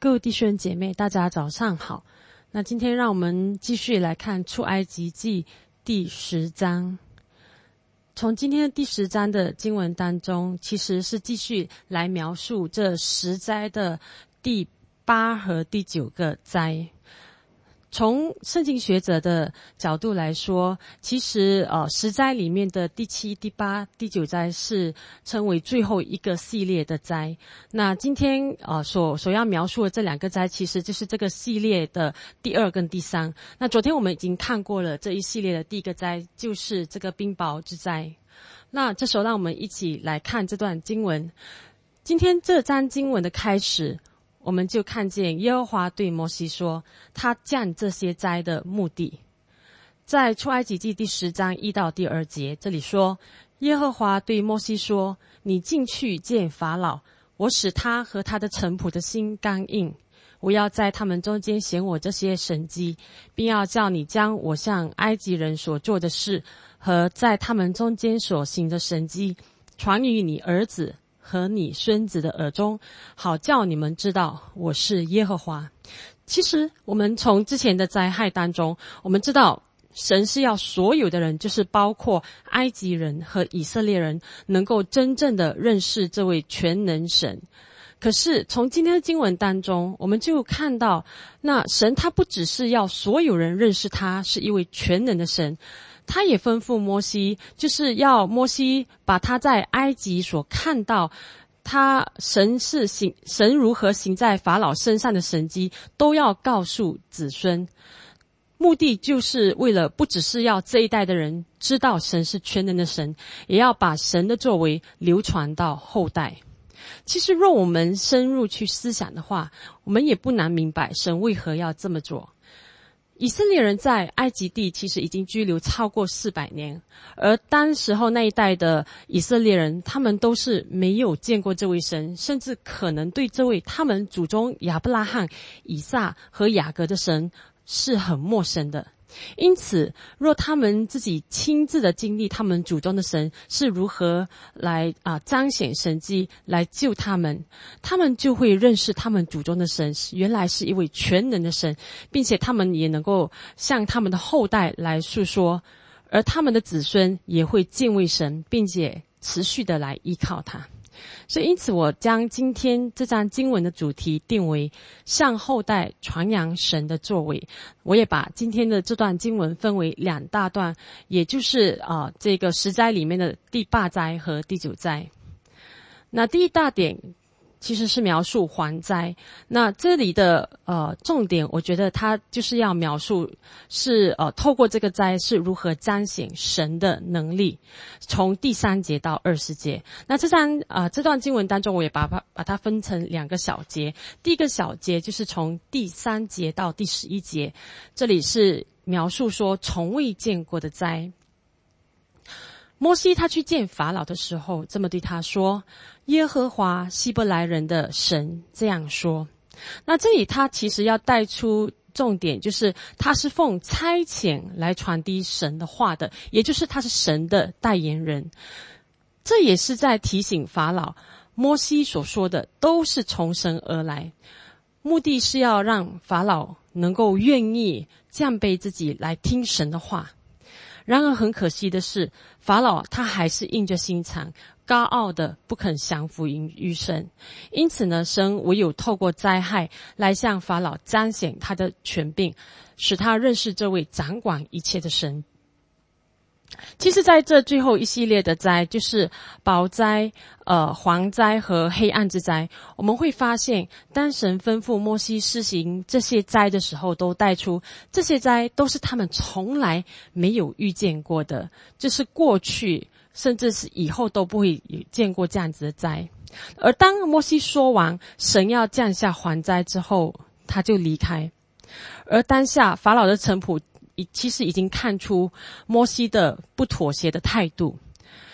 各位弟兄姐妹，大家早上好。那今天让我们继续来看出埃及记第10章。从今天的第10章的经文当中，其实是继续来描述这10灾的第8和第9个灾。从圣经学者的角度来说，其实10灾里面的第7、第8、第9灾是称为最后一个系列的灾。那今天所要描述的这2个灾，其实就是这个系列的第2跟第3。那昨天我们已经看过了这一系列的第一个灾，就是这个冰雹之灾。那这时候让我们一起来看这段经文。今天这章经文的开始，我们就看见耶和华对摩西说，他降这些灾的目的。在出埃及记第10章1到第2节，这里说，耶和华对摩西说，你进去见法老，我使他和他的臣仆的心刚硬，我要在他们中间显我这些神迹，并要叫你将我向埃及人所做的事和在他们中间所行的神迹传于你儿子和你孙子的耳中，好叫你们知道我是耶和华。其实我们从之前的灾害当中，我们知道神是要所有的人，就是包括埃及人和以色列人，能够真正的认识这位全能神。可是从今天的经文当中，我们就看到，那神他不只是要所有人认识他是一位全能的神，他也吩咐摩西，就是要摩西把他在埃及所看到神如何行在法老身上的神迹，都要告诉子孙。目的就是为了不只是要这一代的人知道神是全能的神，也要把神的作为流传到后代。其实若我们深入去思想的话，我们也不难明白神为何要这么做。以色列人在埃及地其实已经居留超过400年，而当时候那一代的以色列人，他们都是没有见过这位神，甚至可能对这位他们祖宗亚伯拉罕、以撒和雅各的神是很陌生的。因此若他们自己亲自的经历他们祖宗的神是如何来彰显神迹来救他们，他们就会认识他们祖宗的神原来是一位全能的神，并且他们也能够向他们的后代来诉说，而他们的子孙也会敬畏神，并且持续的来依靠他。所以因此我将今天这章经文的主题定为向后代传扬神的作为。我也把今天的这段经文分为2大段，也就是这个10灾里面的第8灾和第9灾。那第一大点其实是描述蝗灾，那这里的重点我觉得它就是要描述是透过这个灾是如何彰显神的能力，从第3节到20节。那这段经文当中，我也把它分成2个小节。第一个小节就是从第3节到第11节，这里是描述说从未见过的灾。摩西他去见法老的时候，这么对他说，耶和华希伯来人的神这样说。那这里他其实要带出重点，就是他是奉差遣来传递神的话的，也就是他是神的代言人。这也是在提醒法老，摩西所说的都是从神而来，目的是要让法老能够愿意降卑自己来听神的话。然而很可惜的是，法老他还是硬着心肠，高傲的不肯降服于神。因此呢，神唯有透过灾害来向法老彰显他的权柄，使他认识这位掌管一切的神。其实在这最后一系列的灾，就是雹灾、蝗灾和黑暗之灾，我们会发现，当神吩咐摩西施行这些灾的时候，都带出这些灾都是他们从来没有遇见过的，就是过去甚至是以后都不会见过这样子的灾。而当摩西说完神要降下蝗灾之后，他就离开。而当下法老的臣仆其实已经看出摩西的不妥协的态度，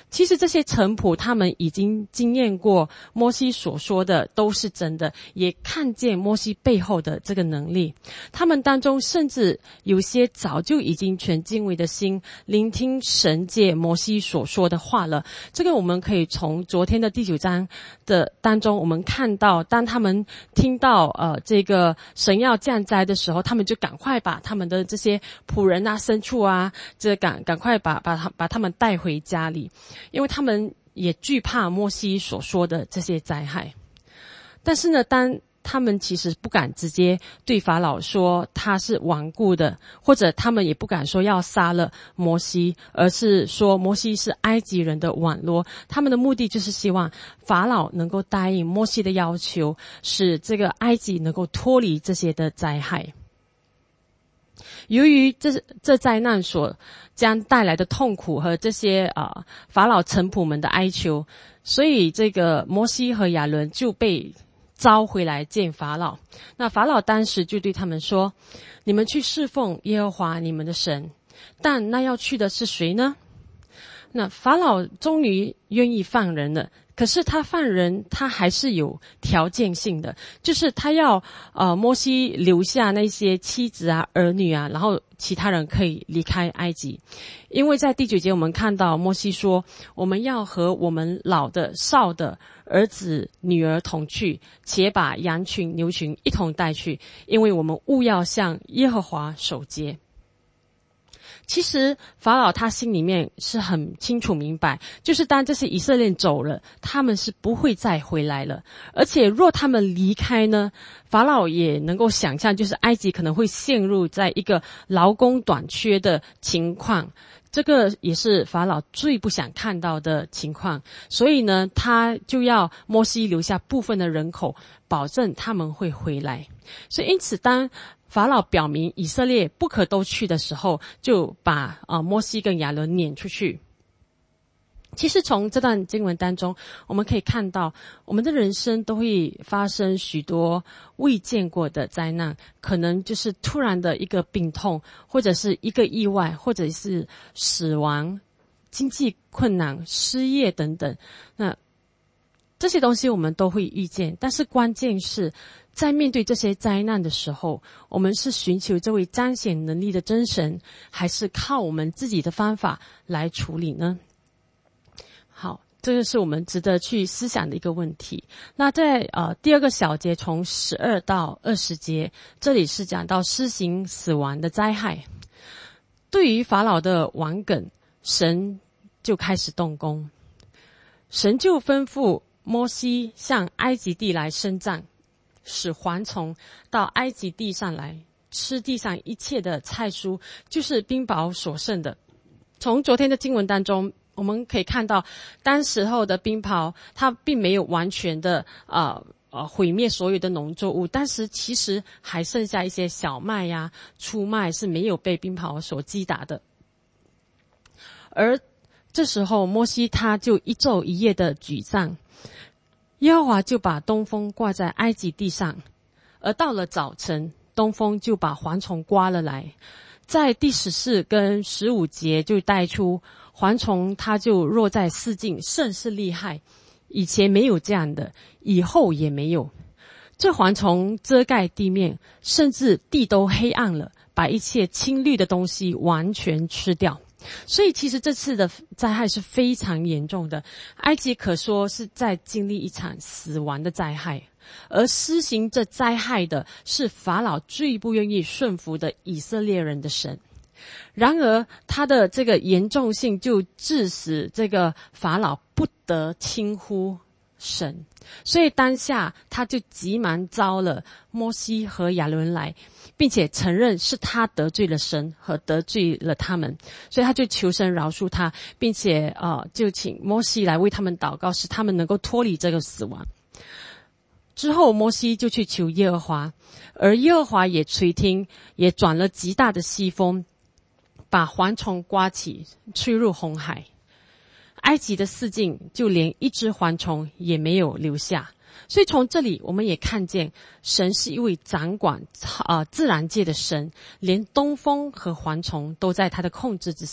其实这些臣仆他们已经经验过摩西所说的都是真的，也看见摩西背后的这个能力。他们当中甚至有些早就已经全敬畏的心聆听神借摩西所说的话了。这个我们可以从昨天的第9章的当中我们看到，当他们听到这个神要降灾的时候，他们就赶快把他们的这些仆人啊、牲畜啊，赶快把他们带回家里。因为他们也惧怕摩西所说的这些灾害。但是呢，当他们其实不敢直接对法老说他是顽固的，或者他们也不敢说要杀了摩西，而是说摩西是埃及人的网罗。他们的目的就是希望法老能够答应摩西的要求，使这个埃及能够脱离这些的灾害。由于这灾难所将带来的痛苦和这些法老臣仆们的哀求，所以这个摩西和亚伦就被召回来见法老。那法老当时就对他们说，你们去侍奉耶和华你们的神，但那要去的是谁呢？那法老终于愿意放人了，可是他放人他还是有条件性的，就是他要摩西留下那些妻子啊、儿女啊，然后其他人可以离开埃及。因为在第9节我们看到摩西说，我们要和我们老的、少的儿子、女儿同去，且把羊群、牛群一同带去，因为我们务要向耶和华守节。其实法老他心里面是很清楚明白，就是当这些以色列人走了，他们是不会再回来了。而且若他们离开呢，法老也能够想象，就是埃及可能会陷入在一个劳工短缺的情况，这个也是法老最不想看到的情况。所以呢，他就要摩西留下部分的人口，保证他们会回来。所以因此当法老表明以色列不可都去的时候，就把摩西跟亚伦撵出去。其实从这段经文当中，我们可以看到，我们的人生都会发生许多未见过的灾难，可能就是突然的一个病痛，或者是一个意外，或者是死亡、经济困难、失业等等。那这些东西我们都会遇见，但是关键是在面对这些灾难的时候，我们是寻求这位彰显能力的真神，还是靠我们自己的方法来处理呢？好，这个是我们值得去思想的一个问题。那在第2个小节从12到20节，这里是讲到施行死亡的灾害。对于法老的顽梗，神就开始动工。神就吩咐摩西向埃及地来伸杖，使蝗虫到埃及地上来，吃地上一切的菜蔬，就是冰雹所剩的。从昨天的经文当中，我们可以看到，当时候的冰雹，它并没有完全的毁灭所有的农作物，但是其实还剩下一些小麦呀、粗麦是没有被冰雹所击打的。而这时候摩西他就一昼一夜的举杖，耶和华就把东风挂在埃及地上，而到了早晨，东风就把蝗虫刮了来。在第14跟15节就带出蝗虫，它就落在四境，甚是厉害，以前没有这样的，以后也没有。这蝗虫遮盖地面，甚至地都黑暗了，把一切青绿的东西完全吃掉。所以其实这次的灾害是非常严重的，埃及可说是在经历一场死亡的灾害，而施行这灾害的是法老最不愿意顺服的以色列人的神。然而他的这个严重性就致使这个法老不得轻忽神，所以当下他就急忙招了摩西和亚伦来，并且承认是他得罪了神和得罪了他们，所以他就求神饶恕他，并且就请摩西来为他们祷告，使他们能够脱离这个死亡。之后摩西就去求耶和华，而耶和华也垂听，也转了极大的西风，把蝗虫刮起，吹入红海。埃及的四境就连一只蝗虫也没有留下。所以从这里我们也看见神是一位掌管自然界的神，连东风和蝗虫都在他的控制之下。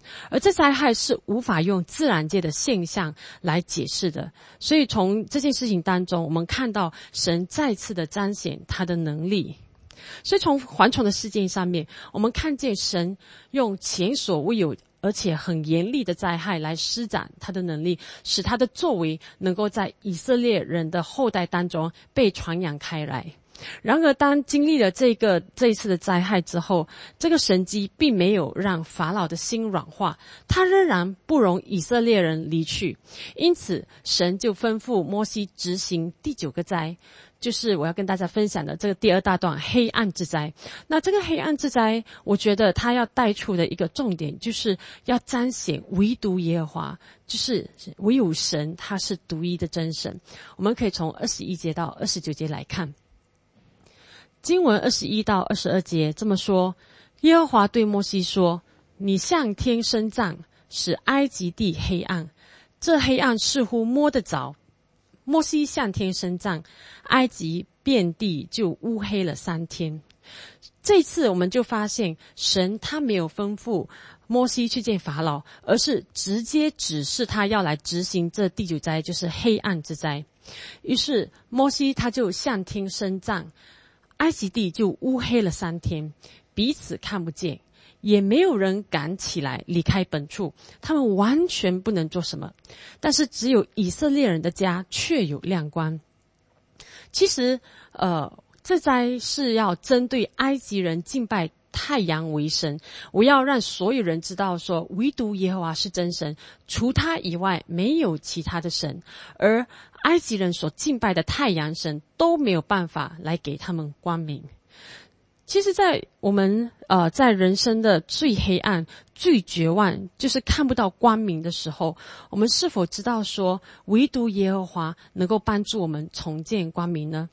而这灾害是无法用自然界的现象来解释的。所以从这件事情当中，我们看到神再次的彰显他的能力。所以从蝗虫的事件上面，我们看见神用前所未有而且很严厉的灾害来施展他的能力，使他的作为能够在以色列人的后代当中被传扬开来。然而当经历了这一次的灾害之后，这个神迹并没有让法老的心软化，他仍然不容以色列人离去。因此神就吩咐摩西执行第9个灾，就是我要跟大家分享的这个第2大段黑暗之灾。那这个黑暗之灾，我觉得他要带出的一个重点，就是要彰显唯独耶和华，就是唯有神他是独一的真神。我们可以从21节到29节来看。经文21到22节这么说：耶和华对摩西说，你向天伸杖，使埃及地黑暗，这黑暗似乎摸得着。摩西向天伸杖，埃及遍地就乌黑了3天。这次我们就发现神他没有吩咐摩西去见法老，而是直接指示他要来执行这第9灾，就是黑暗之灾。于是摩西他就向天伸杖，埃及地就乌黑了3天，彼此看不见，也没有人敢起来离开本处，他们完全不能做什么。但是只有以色列人的家却有亮光。其实这灾是要针对埃及人敬拜太阳为神，我要让所有人知道说，唯独耶和华是真神，除他以外没有其他的神，而埃及人所敬拜的太阳神都没有办法来给他们光明。其实在我们在人生的最黑暗最绝望，就是看不到光明的时候，我们是否知道说唯独耶和华能够帮助我们重见光明呢？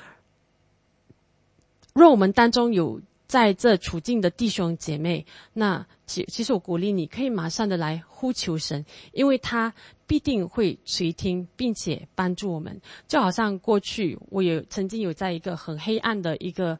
若我们当中有在这处境的弟兄姐妹，那其实我鼓励你可以马上的来呼求神，因为他必定会垂听并且帮助我们。就好像过去我也曾经有在一个很黑暗的一个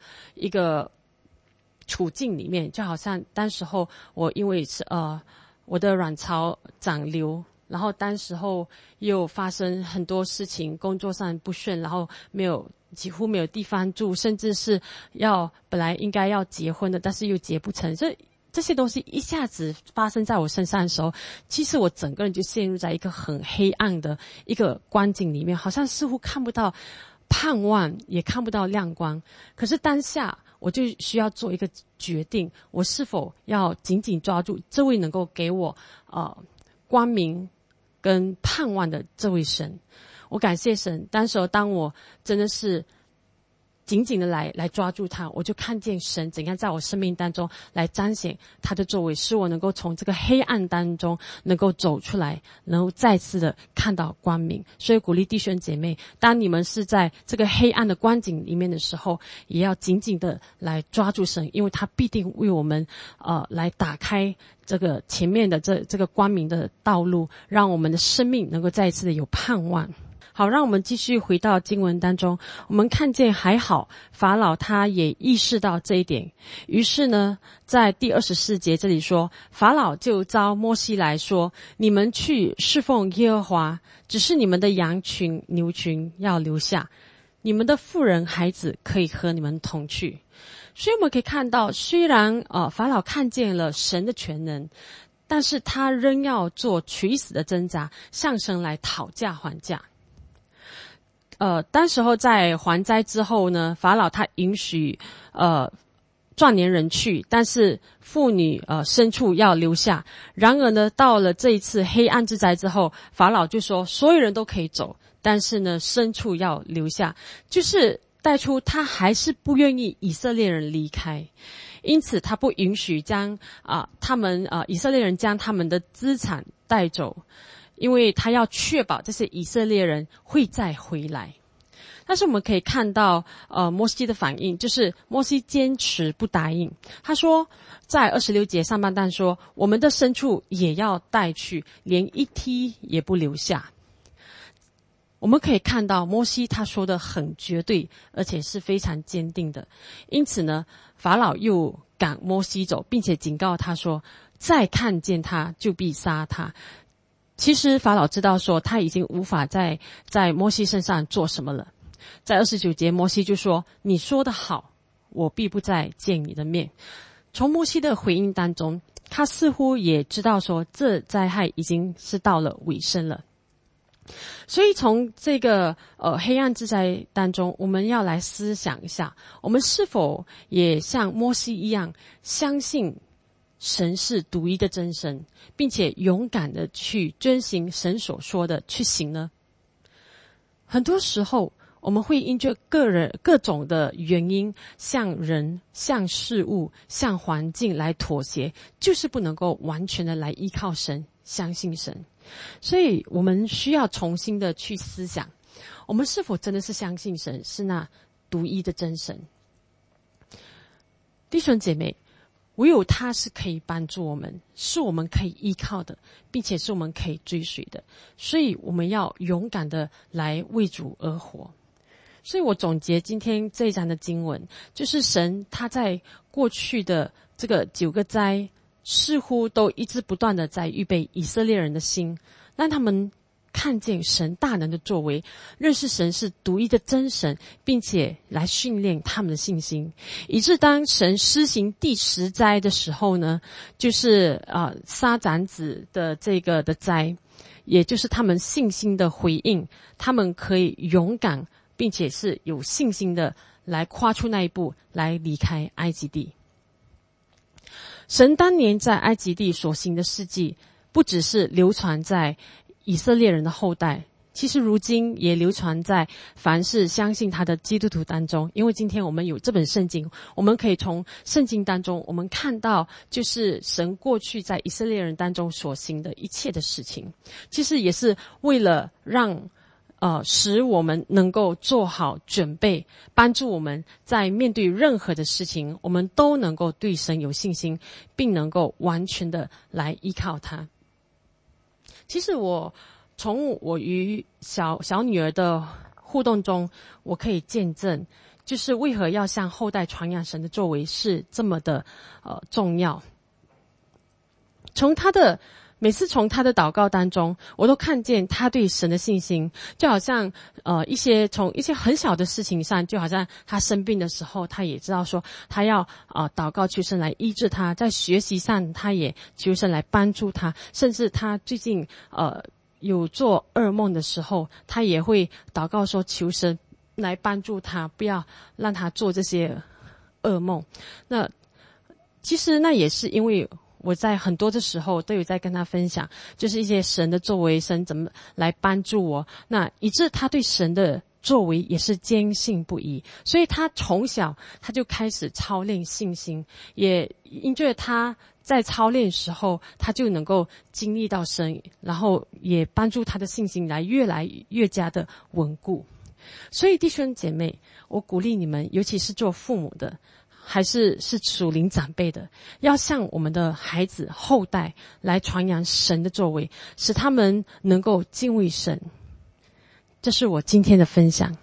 处境里面，就好像当时候我因为是我的卵巢长瘤，然后当时候又发生很多事情，工作上不顺，然后几乎没有地方住，甚至是本来应该要结婚的，但是又结不成。这些东西一下子发生在我身上的时候，其实我整个人就陷入在一个很黑暗的一个光景里面，好像似乎看不到盼望，也看不到亮光。可是当下我就需要做一个决定，我是否要紧紧抓住这位能够给我光明跟盼望的这位神。我感谢神，当我真的是紧紧的来抓住他，我就看见神怎样在我生命当中来彰显他的作为，使我能够从这个黑暗当中能够走出来，能够再次的看到光明。所以鼓励弟兄姐妹，当你们是在这个黑暗的光景里面的时候，也要紧紧的来抓住神，因为他必定为我们来打开这个前面的这个光明的道路，让我们的生命能够再一次的有盼望。好，让我们继续回到经文当中。我们看见还好法老他也意识到这一点，于是呢在第24节这里说，法老就召摩西来说，你们去侍奉耶和华，只是你们的羊群牛群要留下，你们的妇人孩子可以和你们同去。所以我们可以看到，虽然法老看见了神的全能，但是他仍要做垂死的挣扎，向神来讨价还价。当时候在还灾之后呢，法老他允许壮年人去，但是妇女牲畜要留下。然而呢，到了这一次黑暗之灾之后，法老就说所有人都可以走，但是呢牲畜要留下，就是带出他还是不愿意以色列人离开，因此他不允许将以色列人将他们的资产带走，因为他要确保这些以色列人会再回来。但是我们可以看到摩西的反应，就是摩西坚持不答应。他说在26节上半段说，我们的牲畜也要带去，连一匹也不留下。 我们可以看到摩西他说的很绝对，而且是非常坚定的。因此呢，法老又赶摩西走，并且警告他说，再看见他就必杀他。其实法老知道说他已经无法在摩西身上做什么了。在29节，摩西就说，你说得好，我必不再见你的面。从摩西的回应当中，他似乎也知道说这灾害已经是到了尾声了。所以从这个黑暗之灾当中，我们要来思想一下，我们是否也像摩西一样相信神是独一的真神，并且勇敢的去遵行神所说的去行呢？很多时候我们会因着各种的原因，向人、向事物、向环境来妥协，就是不能够完全的来依靠神，相信神。所以我们需要重新的去思想，我们是否真的是相信神是那独一的真神？弟兄姐妹，唯有他是可以帮助我们，是我们可以依靠的，并且是我们可以追随的。所以我们要勇敢的来为主而活。所以我总结今天这一章的经文，就是神他在过去的这个9个灾，似乎都一直不断的在预备以色列人的心，让他们看见神大能的作为，认识神是独一的真神，并且来训练他们的信心，以致当神施行第10灾的时候呢，就是杀长子的这个的灾，也就是他们信心的回应，他们可以勇敢并且是有信心的来跨出那一步，来离开埃及地。神当年在埃及地所行的事迹，不只是流传在以色列人的后代，其实如今也流传在凡是相信他的基督徒当中。因为今天我们有这本圣经，我们可以从圣经当中我们看到，就是神过去在以色列人当中所行的一切的事情，其实也是为了让使我们能够做好准备，帮助我们在面对任何的事情，我们都能够对神有信心，并能够完全的来依靠他。其实从我与小女儿的互动中，我可以见证，就是为何要向后代传扬神的作为是这么的重要。每次从他的祷告当中，我都看见他对神的信心，就好像从一些很小的事情上，就好像他生病的时候，他也知道说他要祷告求神来医治他，在学习上他也求神来帮助他，甚至他最近有做噩梦的时候，他也会祷告说求神来帮助他，不要让他做这些噩梦。那其实那也是因为我在很多的时候都有在跟他分享，就是一些神的作为，神怎么来帮助我，那以致他对神的作为也是坚信不疑，所以他从小他就开始操练信心，也因着他在操练的时候，他就能够经历到神，然后也帮助他的信心来越加的稳固。所以弟兄姐妹，我鼓励你们，尤其是做父母的，还是属灵长辈的，要向我们的孩子后代来传扬神的作为，使他们能够敬畏神。这是我今天的分享。